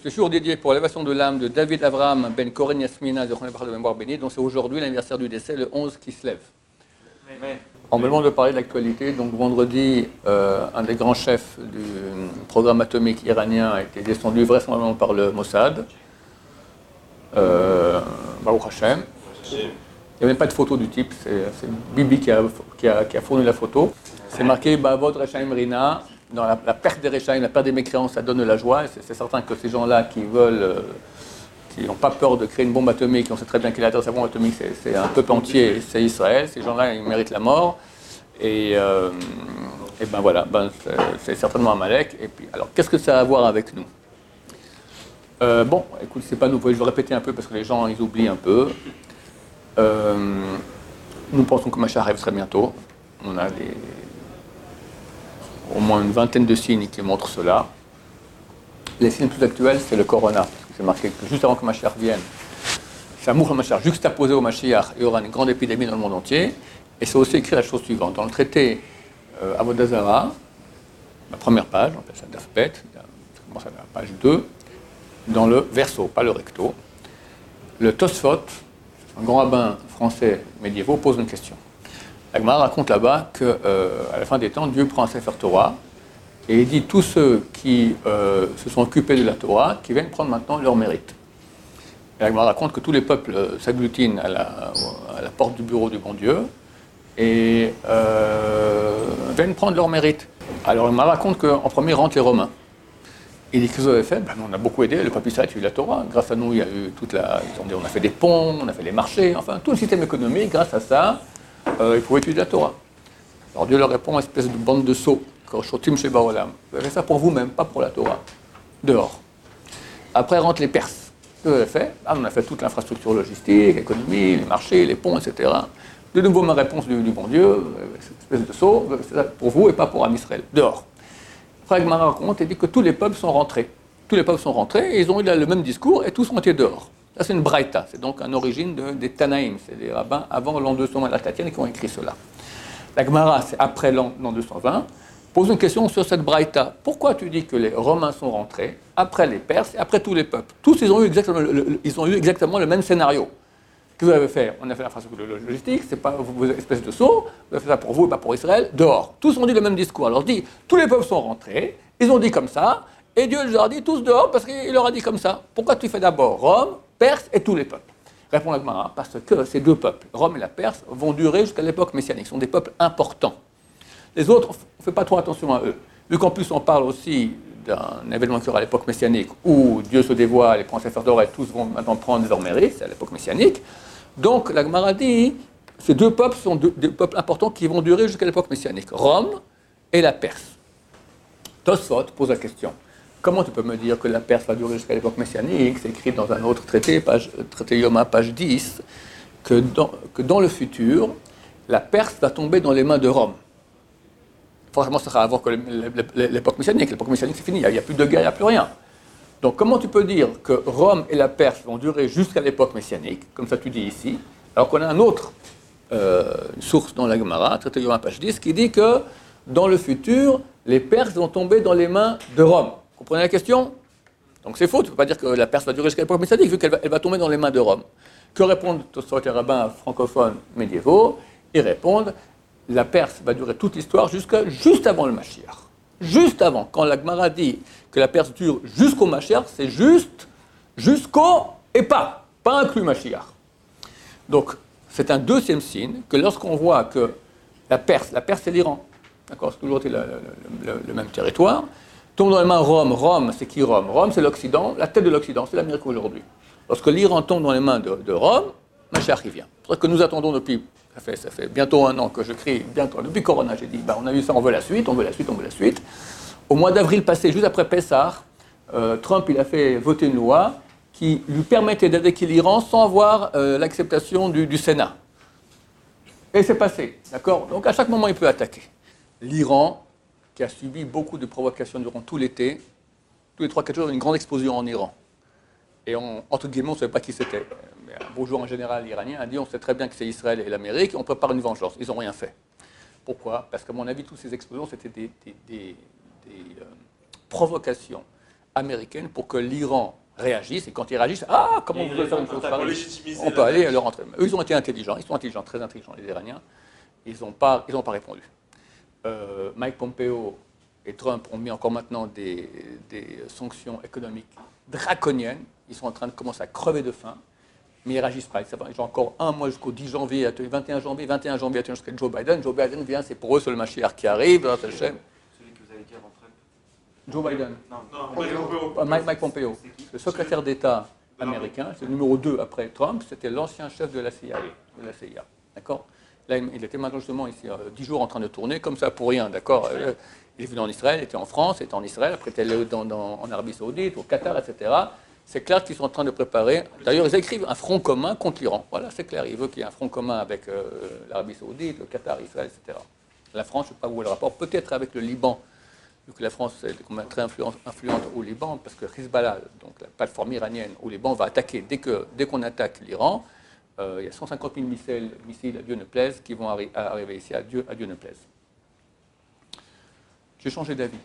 ce jour dédié pour l'élévation de l'âme de David Avraham Ben Koren Yasmina, de mémoire bénie, donc c'est aujourd'hui l'anniversaire du décès, le 11 qui se lève. On me demande de parler de l'actualité. Donc vendredi, un des grands chefs du programme atomique iranien a été descendu vraisemblablement par le Mossad. Baruch Hashem. Il n'y a même pas de photo du type, c'est Bibi qui a fourni la photo. C'est marqué Bavod Rechaim Rina. Dans la perte des Rechaim, la perte des mécréants, ça donne de la joie. C'est certain que ces gens-là qui veulent, qui n'ont pas peur de créer une bombe atomique, on sait très bien qu'il adresse la bombe atomique, c'est un peuple entier, c'est Israël. Ces gens-là, ils méritent la mort. Et ben voilà, c'est certainement Amalek. Et puis, alors, qu'est-ce que ça a à voir avec nous? Bon, écoute, c'est pas nouveau, je vais répéter un peu parce que les gens, ils oublient un peu. Nous pensons que Mashiach arrive très bientôt. On a au moins une vingtaine de signes qui montrent cela. Les signes les plus actuels, c'est le corona. C'est marqué que juste avant que Mashiach vienne, c'est Amour Mashiach juxtaposé au Mashiach, il y aura une grande épidémie dans le monde entier. Et c'est aussi écrit la chose suivante. Dans le traité Avodah Zarah, la première page, on appelle ça Dafbet, ça commence à la page 2, dans le verso, pas le recto, le Tosfot, un grand rabbin français médiévaux, pose une question. La Gemara raconte là-bas qu'à la fin des temps, Dieu prend un Sefer Torah et il dit tous ceux qui se sont occupés de la Torah, qui viennent prendre maintenant leur mérite. Et la Gemara raconte que tous les peuples s'agglutinent à la porte du bureau du bon Dieu et viennent prendre leur mérite. Alors la Gemara raconte qu'en premier rentrent les Romains. Il dit que vous avez fait, on a beaucoup aidé, le peuple Israël a eu la Torah. Grâce à nous, il y a eu on a fait des ponts, on a fait les marchés, enfin tout le système économique, grâce à ça, ils pouvaient étudier la Torah. Alors Dieu leur répond, espèce de bande de sots, Korchotim Sheba Olam. Vous avez fait ça pour vous-même, pas pour la Torah. Dehors. Après rentrent les Perses. Ce que vous avez fait, on a fait toute l'infrastructure logistique, l'économie, les marchés, les ponts, etc. De nouveau, ma réponse du bon Dieu, espèce de sot, c'est ça pour vous et pas pour Am Israël. Dehors. Après, Gemara raconte et dit que tous les peuples sont rentrés. Tous les peuples sont rentrés et ils ont eu le même discours et tous ont été dehors. Ça, c'est une braïta. C'est donc une origine des Tanaïm. C'est des rabbins avant l'an 220 de la Tatienne qui ont écrit cela. La Gemara, c'est après l'an 220, pose une question sur cette braïta. Pourquoi tu dis que les Romains sont rentrés, après les Perses et après tous les peuples? Tous, ils ont eu exactement le même scénario. Que vous avez fait? On a fait l'infrastructure logistique, c'est pas vos espèces de sauts, vous avez fait ça pour vous et pas pour Israël, dehors. Tous ont dit le même discours. Alors dit, tous les peuples sont rentrés, ils ont dit comme ça, et Dieu leur a dit tous dehors parce qu'il leur a dit comme ça. Pourquoi tu fais d'abord Rome, Perse et tous les peuples? Répond la Gemara, parce que ces deux peuples, Rome et la Perse, vont durer jusqu'à l'époque messianique. Ce sont des peuples importants. Les autres, on ne fait pas trop attention à eux. Vu qu'en plus on parle aussi d'un événement qui aura à l'époque messianique où Dieu se dévoile, les princes sacerdotes et tous vont maintenant prendre leur mérite, c'est à l'époque messianique. Donc la Gemara dit, ces deux peuples sont deux peuples importants qui vont durer jusqu'à l'époque messianique, Rome et la Perse. Tosfot pose la question, comment tu peux me dire que la Perse va durer jusqu'à l'époque messianique? C'est écrit dans un autre traité, traité Yoma, page 10, que dans le futur, la Perse va tomber dans les mains de Rome. Forcément, ça sera avant que l'époque messianique. L'époque messianique, c'est fini, il n'y a plus de guerre, il n'y a plus rien. Donc, comment tu peux dire que Rome et la Perse vont durer jusqu'à l'époque messianique, comme ça tu dis ici, alors qu'on a une autre source dans la Gemara, traité Yoma, page 10, qui dit que dans le futur, les Perses vont tomber dans les mains de Rome. Vous comprenez la question? Donc c'est faux, tu ne peux pas dire que la Perse va durer jusqu'à l'époque messianique, vu qu'elle va tomber dans les mains de Rome. Que répondent tous les rabbins francophones médiévaux? Ils répondent, la Perse va durer toute l'histoire juste avant le Mashiach. Juste avant, quand la Gemara dit que la Perse dure jusqu'au Mashiach, c'est juste jusqu'au et pas inclus Mashiach. Donc, c'est un deuxième signe que lorsqu'on voit que la Perse et l'Iran, d'accord, c'est toujours été le même territoire, tombe dans les mains Rome. Rome, c'est qui Rome? Rome, c'est l'Occident, la tête de l'Occident, c'est l'Amérique aujourd'hui. Lorsque l'Iran tombe dans les mains de Rome, Mashiach y vient. C'est ce que nous attendons depuis, ça fait bientôt un an que je crie, depuis Corona, j'ai dit, on a vu ça, on veut la suite. Au mois d'avril passé, juste après Pessah, Trump, il a fait voter une loi qui lui permettait d'attaquer l'Iran sans avoir l'acceptation du Sénat. Et c'est passé, d'accord? Donc à chaque moment, il peut attaquer. L'Iran, qui a subi beaucoup de provocations durant tout l'été, tous les 3-4 jours, il y avait une grande explosion en Iran. Et entre guillemets, on ne savait pas qui c'était. Mais un beau jour, un général iranien a dit, on sait très bien que c'est Israël et l'Amérique, et on prépare une vengeance. Ils n'ont rien fait. Pourquoi? Parce qu'à mon avis, toutes ces explosions, c'était des provocations américaine pour que l'Iran réagisse. Et quand ils réagissent, ah, comment on peut faire une chose pareille? On peut aller leur entrer. Eux, ils ont été intelligents, ils sont intelligents, très intelligents, les Iraniens. Ils n'ont pas répondu. Mike Pompeo et Trump ont mis encore maintenant des sanctions économiques draconiennes. Ils sont en train de commencer à crever de faim, mais ils ne réagissent pas. Ils ont encore un mois jusqu'au 10 janvier, 21 janvier jusqu'à Joe Biden. Joe Biden vient, c'est pour eux, c'est le Mashiach qui arrive. Celui que vous avez dit avant Trump. Joe Biden. Non, Mike Pompeo. Le secrétaire d'État américain, c'est le numéro 2 après Trump, c'était l'ancien chef de la CIA. D'accord? Là, il était maintenant justement ici 10 jours en train de tourner, comme ça pour rien, d'accord? Il est venu en Israël, il était en France, il était en Israël, après il était allé en Arabie Saoudite, au Qatar, etc. C'est clair qu'ils sont en train de préparer. D'ailleurs, ils écrivent un front commun contre l'Iran. Voilà, c'est clair. Ils veulent qu'il y ait un front commun avec l'Arabie Saoudite, le Qatar, Israël, etc. La France, je ne sais pas où est le rapport, peut-être avec le Liban, vu que la France est très influente au Liban, parce que Hezbollah, donc la plateforme iranienne au Liban, va attaquer dès qu'on attaque l'Iran. Il y a 150 000 missiles, à Dieu ne plaise, qui vont arriver ici, à Dieu ne plaise. J'ai changé d'avis.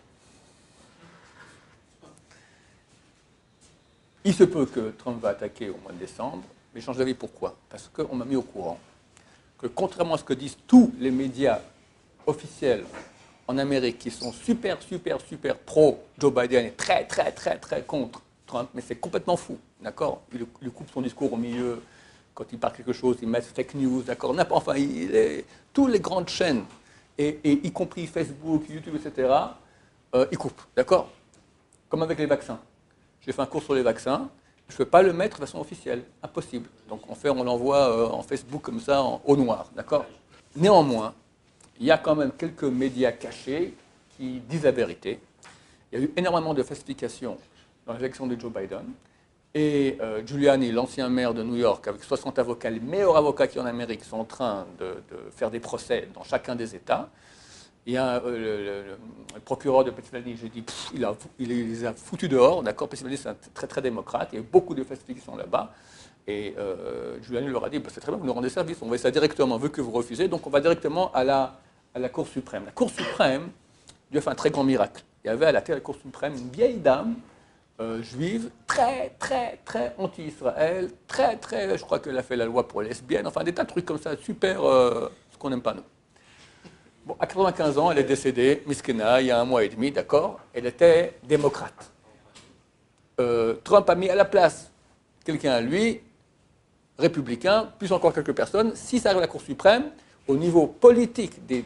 Il se peut que Trump va attaquer au mois de décembre, mais j'ai changé d'avis pourquoi? Parce qu'on m'a mis au courant que, contrairement à ce que disent tous les médias officiels en Amérique, qui sont super pro Joe Biden et très contre Trump, mais c'est complètement fou, d'accord? Il coupe son discours au milieu. Quand il parle quelque chose, ils mettent fake news, d'accord? Enfin, toutes les grandes chaînes, et y compris Facebook, YouTube, etc., ils coupent, d'accord? Comme avec les vaccins. J'ai fait un cours sur les vaccins, je ne peux pas le mettre de façon officielle, impossible. Donc on l'envoie en Facebook comme ça, au noir, d'accord? Néanmoins, il y a quand même quelques médias cachés qui disent la vérité. Il y a eu énormément de falsifications dans l'élection de Joe Biden. Et Giuliani, l'ancien maire de New York, avec 60 avocats, les meilleurs avocats qui en Amérique, sont en train de faire des procès dans chacun des États. Il y a le procureur de Pennsylvanie, j'ai dit, il les a foutus dehors, d'accord? Pennsylvanie, c'est très démocrate, il y a eu beaucoup de falsifications là-bas. Et Giuliani leur a dit, c'est très bien, vous nous rendez service, on va ça directement, vu que vous refusez, donc on va directement à la Cour suprême. La Cour suprême, Dieu a fait un très grand miracle. Il y avait à la tête de la Cour suprême une vieille dame, juive, très anti-Israël, je crois qu'elle a fait la loi pour les lesbiennes, enfin des tas de trucs comme ça, super, ce qu'on n'aime pas nous. Bon, à 95 ans, elle est décédée, Miskena, il y a un mois et demi, d'accord? Elle était démocrate. Trump a mis à la place quelqu'un à lui, républicain, plus encore quelques personnes. Si ça arrive à la Cour suprême, au niveau politique des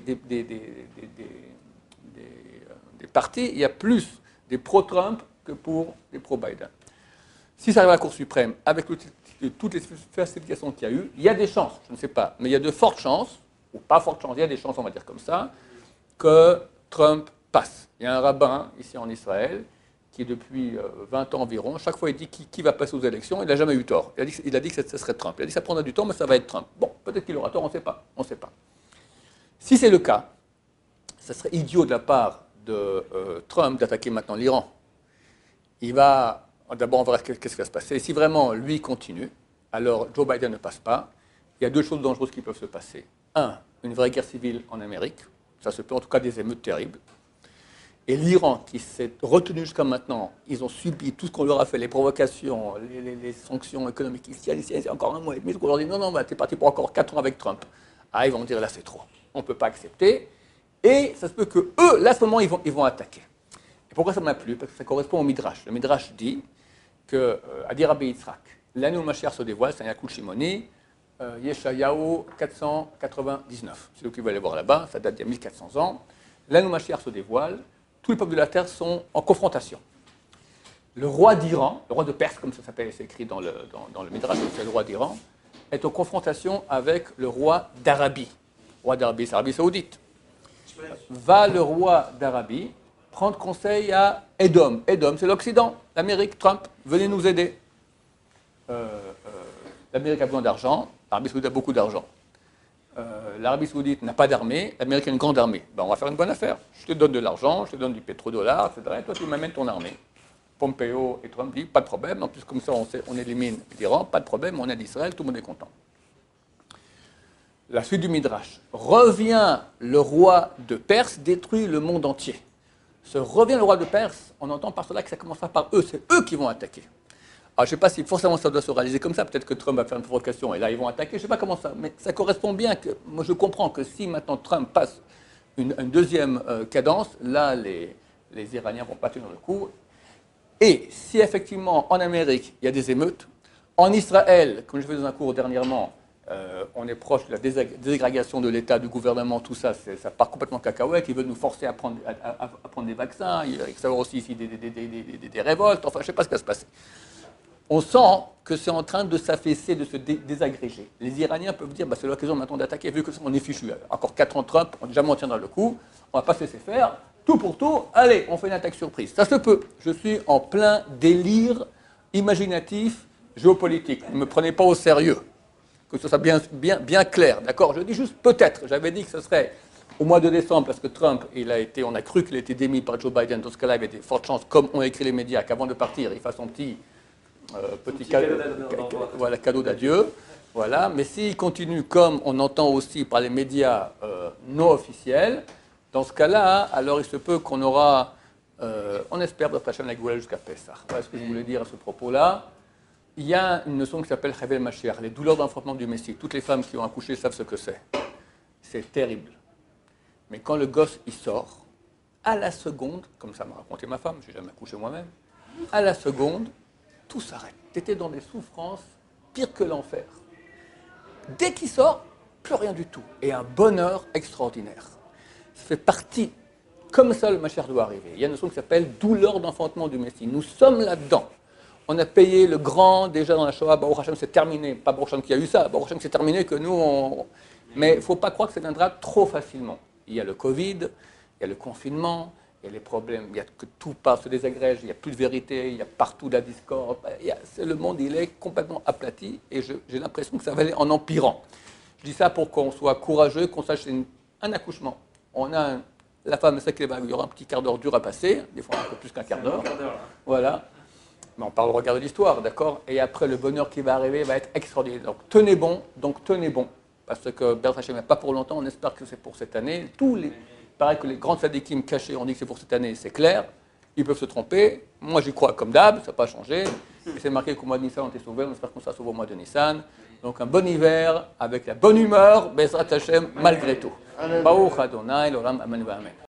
partis, il y a plus des pro-Trump que pour les pro-Biden. Si ça arrive à la Cour suprême, avec toutes les falsifications qu'il y a eu, il y a des chances, je ne sais pas, mais il y a de fortes chances, ou pas fortes chances, il y a des chances, on va dire comme ça, que Trump passe. Il y a un rabbin ici en Israël qui, depuis 20 ans environ, chaque fois il dit qui va passer aux élections, il n'a jamais eu tort. Il a dit que ce serait Trump. Il a dit que ça prendra du temps, mais ça va être Trump. Bon, peut-être qu'il aura tort, on ne sait pas. Si c'est le cas, ça serait idiot de la part de Trump d'attaquer maintenant l'Iran. D'abord, on verra qu'est-ce qui va se passer. Si vraiment lui continue, alors Joe Biden ne passe pas. Il y a deux choses dangereuses qui peuvent se passer. Un, une vraie guerre civile en Amérique. Ça se peut, en tout cas des émeutes terribles. Et l'Iran, qui s'est retenu jusqu'à maintenant, ils ont subi tout ce qu'on leur a fait, les provocations, les sanctions économiques. Ici, encore un mois et demi, on leur dit non, t'es parti pour encore 4 ans avec Trump. Ah, ils vont dire là, c'est trop. On ne peut pas accepter. Et ça se peut que eux, là, à ce moment, ils vont attaquer. Et pourquoi ça m'a plu? Parce que ça correspond au Midrash. Le Midrash dit que, à dire Rabbi Yitzhak, l'année où Mashiach se dévoile, c'est un Yakul Shimoni, Yeshayahu 499. C'est eux qui veulent aller voir là-bas, ça date d'il y a 1400 ans. L'année où Mashiach se dévoile, tous les peuples de la terre sont en confrontation. Le roi d'Iran, le roi de Perse, comme ça s'appelle, c'est écrit dans le Midrash, c'est le roi d'Iran, est en confrontation avec le roi d'Arabie. Le roi d'Arabie, c'est l'Arabie Saoudite. Va le roi d'Arabie prendre conseil à Edom. Edom, c'est l'Occident, l'Amérique, Trump, venez nous aider. L'Amérique a besoin d'argent, l'Arabie Saoudite a beaucoup d'argent. L'Arabie Saoudite n'a pas d'armée, l'Amérique a une grande armée. On va faire une bonne affaire. Je te donne de l'argent, je te donne du pétrodollar, etc. Et toi, tu m'amènes ton armée. Pompeo et Trump disent, pas de problème. En plus, comme ça, on élimine l'Iran, pas de problème, on aide Israël, tout le monde est content. La suite du Midrash. Revient le roi de Perse, détruit le monde entier. se revient le roi de Perse, on entend par cela que ça commencera par eux, c'est eux qui vont attaquer. Alors, je ne sais pas si forcément ça doit se réaliser comme ça, peut-être que Trump va faire une provocation et là ils vont attaquer, je ne sais pas comment ça, mais ça correspond bien que, moi je comprends que si maintenant Trump passe une deuxième cadence, là les Iraniens vont pas tenir le coup. Et si effectivement en Amérique il y a des émeutes, en Israël, comme je fais dans un cours dernièrement, on est proche de la désagrégation de l'État, du gouvernement, tout ça, ça part complètement cacahuète. Ils veulent nous forcer à prendre des vaccins, il va y avoir aussi ici des révoltes, enfin je ne sais pas ce qui va se passer. On sent que c'est en train de s'affaisser, de se désagréger. Les Iraniens peuvent dire, c'est l'occasion maintenant d'attaquer, vu qu'on est fichu. Encore 4 ans Trump, on déjà on tiendra le coup, on ne va pas se laisser faire, tout pour tout, allez, on fait une attaque surprise. Ça se peut. Je suis en plein délire imaginatif, géopolitique. Ne me prenez pas au sérieux, que ce soit bien clair, d'accord? Je dis juste peut-être, j'avais dit que ce serait au mois de décembre, parce que Trump, on a cru qu'il était démis par Joe Biden, dans ce cas-là, il y avait des fortes chances, comme ont écrit les médias, qu'avant de partir, il fasse son petit cadeau d'adieu. Voilà. Mais s'il continue comme on entend aussi par les médias non officiels, dans ce cas-là, alors il se peut qu'on aura, on espère, d'après Hachem, la Géoula jusqu'à Pessah. Voilà ce que je voulais dire à ce propos-là. Il y a une notion qui s'appelle Chavel Mashiach, les douleurs d'enfantement du Messie. Toutes les femmes qui ont accouché savent ce que c'est. C'est terrible. Mais quand le gosse il sort, à la seconde, comme ça m'a raconté ma femme, je n'ai jamais accouché moi-même, à la seconde, tout s'arrête. Tu étais dans des souffrances pires que l'enfer. Dès qu'il sort, plus rien du tout. Et un bonheur extraordinaire. Ça fait partie, comme ça le Mashiach doit arriver. Il y a une notion qui s'appelle douleur d'enfantement du Messie. Nous sommes là-dedans. On a payé le grand déjà dans la Shoah, Baruch Hashem c'est terminé. Pas Baruch Hashem qui a eu ça, Baruch Hashem c'est terminé que nous on... Mais il ne faut pas croire que ça viendra trop facilement. Il y a le Covid, il y a le confinement, il y a les problèmes, il y a que tout se désagrège, il n'y a plus de vérité, il y a partout de la discorde. Le monde, il est complètement aplati et j'ai l'impression que ça va aller en empirant. Je dis ça pour qu'on soit courageux, qu'on sache que c'est un accouchement. La femme sait qu'il y aura un petit quart d'heure dur à passer, des fois un peu plus qu'un quart d'heure. Voilà. Mais on parle au regard de l'histoire, d'accord? Et après, le bonheur qui va arriver va être extraordinaire. Donc tenez bon. Parce que Bezrat Hashem n'est pas pour longtemps, on espère que c'est pour cette année. Il paraît que les grands tzadikim cachés ont dit que c'est pour cette année, c'est clair. Ils peuvent se tromper. Moi, j'y crois comme d'hab, ça n'a pas changé. Et c'est marqué qu'au mois de Nissan, on était sauvés. On espère qu'on sera sauvés au mois de Nissan. Donc un bon hiver, avec la bonne humeur, Bezrat Hashem, malgré tout. Baruch Adonai, l'olam, amen, amen.